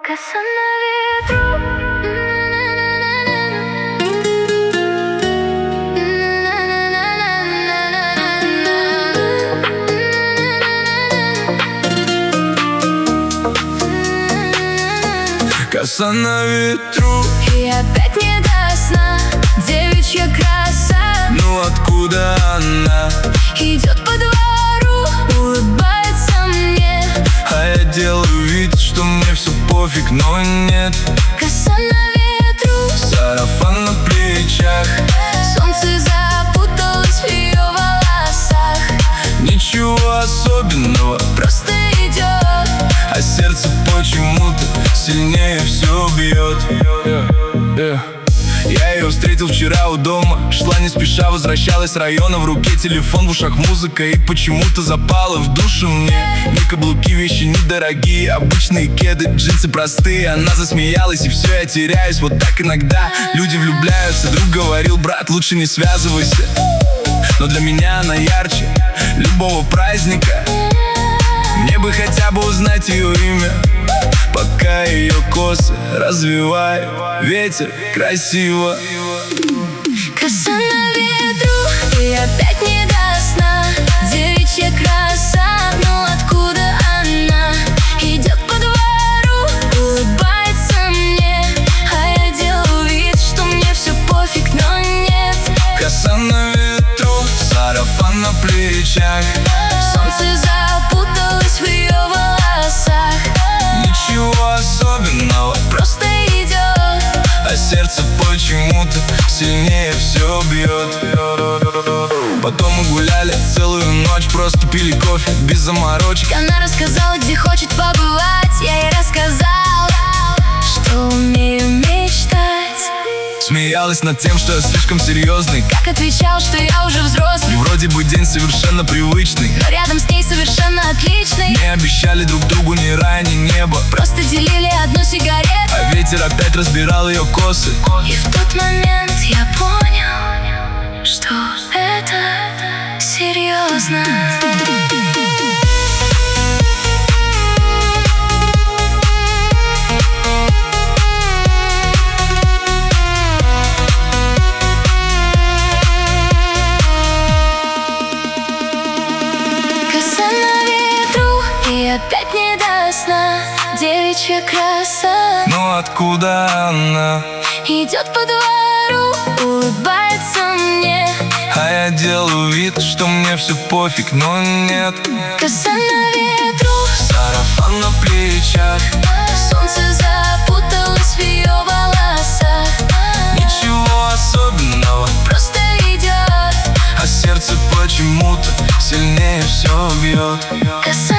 Коса на ветру. Коса на ветру. И опять не до сна девичья краса. Ну откуда она? Идет по двору, улыбается мне, а я делаю вид, что мне все пофиг, но нет. Коса на ветру, сарафан на плечах, солнце запуталось в ее волосах. Ничего особенного, просто идет, а сердце почему-то сильнее все бьет. Я ее встретил вчера у дома. Шла не спеша, возвращалась с района. В руке телефон, в ушах музыка. И почему-то запала в душу мне. Не каблуки, вещи недорогие, обычные кеды, джинсы простые. Она засмеялась, и все, я теряюсь. Вот так иногда люди влюбляются. Друг говорил: брат, лучше не связывайся. Но для меня она ярче любого праздника. Мне бы хотя бы узнать ее имя, пока ее косы развивает ветер красиво. коса на ветру, и опять не до сна девичья краса. Но откуда она? Идет по двору, улыбается мне, а я делаю вид, что мне все пофиг, но нет. Коса на ветру, сарафан на плечах, солнце запуталось в ее волосах. Ничего особенного, просто идет, а сердце почему-то сильнее все бьет. Потом мы гуляли целую ночь, просто пили кофе без заморочек. Она рассказала, где хочет побывать. Я ей рассказал, что умею мечтать. Смеялась над тем, что я слишком серьезный, Как отвечал, что я уже и взрослый, вроде бы день совершенно привычный, но рядом с ней совершенно отличный. не обещали друг другу ни рая, ни неба, Просто делили одну сигарету. а ветер опять разбирал ее косы. И в тот момент я понял, что это серьезно. Коса на ветру, и опять не до сна девичья краса. Ну откуда она? Идет по двору, улыбается мне, А я делаю вид, что мне все пофиг, но нет. коса на ветру, Сарафан на плечах, солнце запуталось в ее волосах. ничего особенного, Просто идет, а сердце почему-то сильнее все бьет. коса